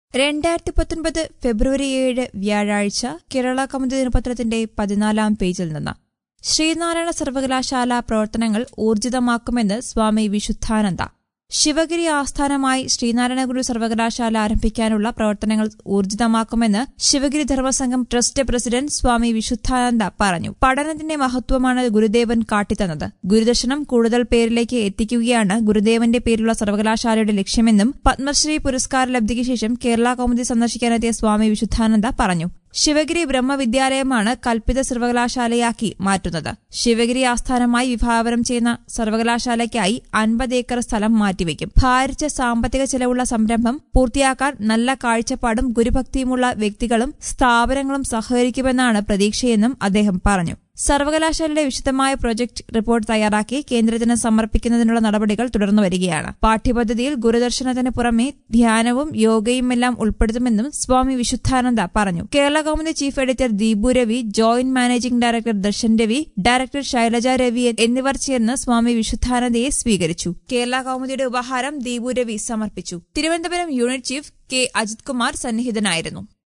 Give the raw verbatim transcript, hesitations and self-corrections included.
രണ്ടായിരത്തി പത്തൊൻപത് ഫെബ്രുവരി ഏഴ് വ്യാഴാഴ്ച കേരള കൗമുദി ദിനപത്രത്തിന്റെ പതിനാലാം പേജിൽ നിന്ന് ശ്രീനാരായണ സർവകലാശാല പ്രവർത്തനങ്ങൾ ഊർജിതമാക്കുമെന്ന് സ്വാമി വിശുദ്ധാനന്ദ. ശിവഗിരി ആസ്ഥാനമായി ശ്രീനാരായണ ഗുരു സർവകലാശാല ആരംഭിക്കാനുള്ള പ്രവർത്തനങ്ങൾ ഊർജിതമാക്കുമെന്ന് ശിവഗിരി ധർമ്മസംഘം ട്രസ്റ്റ് പ്രസിഡന്റ് സ്വാമി വിശുദ്ധാനന്ദ പറഞ്ഞു. പഠനത്തിന്റെ മഹത്വമാണ് ഗുരുദേവൻ കാട്ടിത്തന്നത്. ഗുരുദർശനം കൂടുതൽ പേരിലേക്ക് എത്തിക്കുകയാണ് ഗുരുദേവന്റെ പേരിലുള്ള സർവകലാശാലയുടെ ലക്ഷ്യമെന്നും പത്മശ്രീ പുരസ്കാര ലബ്ധിക്ക് ശേഷം കേരള കൗമുദി സന്ദർശിക്കാനെത്തിയ സ്വാമി വിശുദ്ധാനന്ദ പറഞ്ഞു. ശിവഗിരി ബ്രഹ്മവിദ്യാലയമാണ് കൽപ്പിത സർവകലാശാലയാക്കി മാറ്റുന്നത്. ശിവഗിരി ആസ്ഥാനമായി വിഭാവനം ചെയ്യുന്ന സർവകലാശാലയ്ക്കായി അൻപത് ഏക്കർ സ്ഥലം മാറ്റിവെക്കും. ഭാരിച്ച സാമ്പത്തിക ചെലവുള്ള സംരംഭം പൂർത്തിയാക്കാൻ നല്ല കാഴ്ചപ്പാടും ഗുരുഭക്തിയുമുള്ള വ്യക്തികളും സ്ഥാപനങ്ങളും സഹകരിക്കുമെന്നാണ് പ്രതീക്ഷയെന്നും അദ്ദേഹം പറഞ്ഞു. സർവകലാശാലയുടെ വിശദമായ പ്രൊജക്ട് റിപ്പോർട്ട് തയ്യാറാക്കി കേന്ദ്രത്തിന് സമർപ്പിക്കുന്നതിനുള്ള നടപടികൾ തുടർന്നുവരികയാണ്. പാഠ്യപദ്ധതിയിൽ ഗുരുദർശനത്തിന് പുറമെ ധ്യാനവും യോഗയുമെല്ലാം ഉൾപ്പെടുത്തുമെന്നും സ്വാമി വിശുദ്ധാനന്ദ പറഞ്ഞു. Kerala Kaumudi chief editor Deepu Ravi, joint managing director Darshan Ravi, director Shailaja Ravi എന്നിവർ ചേർന്ന് സ്വാമി വിശുദ്ധാനന്ദയെ സ്വീകരിച്ചു. കേരള കൗമുദിയുടെ ഉപഹാരം ദീപു രവി സമർപ്പിച്ചു. Thiruvananthapuram unit chief K Ajith Kumar സന്നിഹിതനായിരുന്നു.